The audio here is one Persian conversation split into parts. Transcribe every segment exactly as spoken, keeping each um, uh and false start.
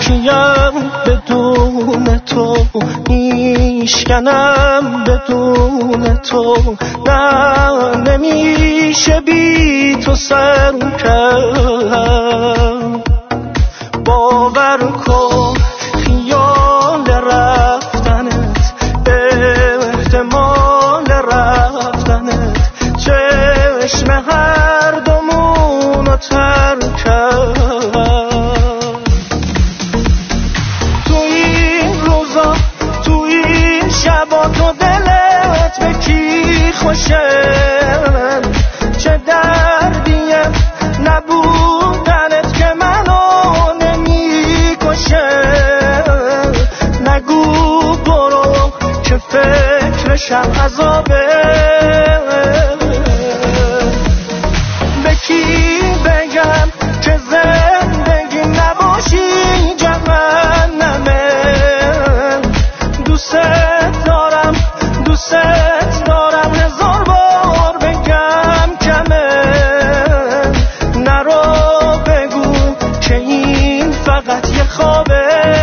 کیم بدون تو، میشکنم بدون تو، نه نمیشه بی تو سر کرد. باور کن خیال رفتنت، احتمال رفتنت، چشم هر دومونو تر کرد. تو این روزا تو این شبا تو دلت به کی خوشه، چه دردیه نبودنت که منو نمیکشه. نگو برو که فکرشم عذابه، به کی بگم که زندگی نباشی جهنمه. دوست دارم دوست دارم هزار بار بگم کمه. نرو بگو که این فقط یه خوابه.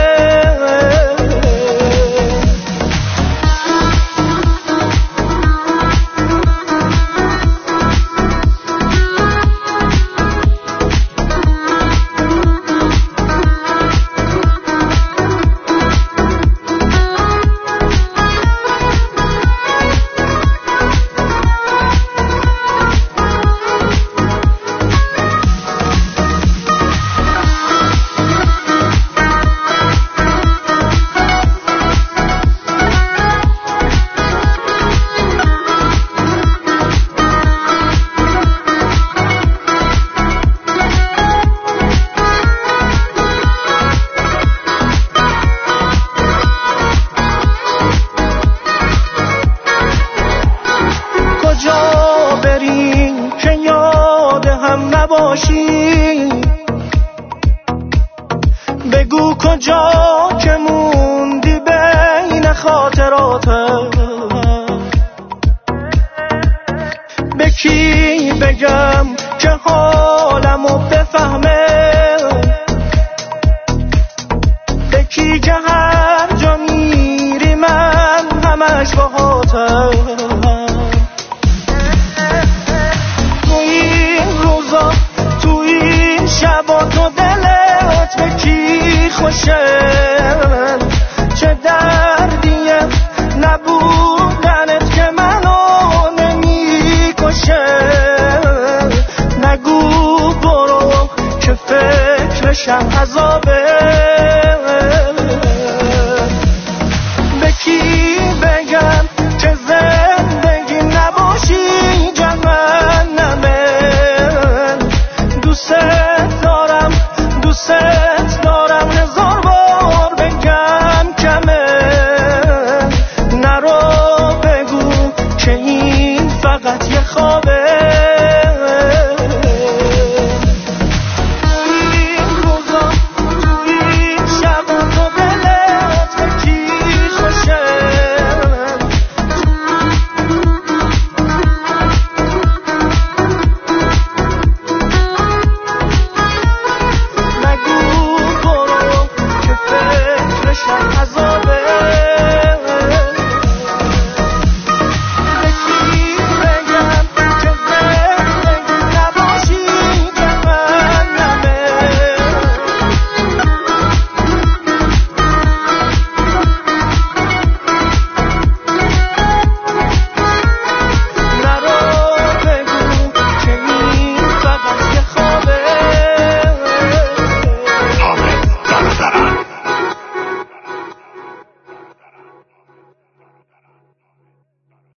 بگو کجا که موندی بین خاطراتم. به کی بگم که حالمو بفهمه، به کی که هر جا میری من همش باهاتم. تو این روزا تو این شبا تو دلت به کی خوشه، چه دردیه نبودنت که منو نمیکشه. نگو برو که فکرشم عذابه.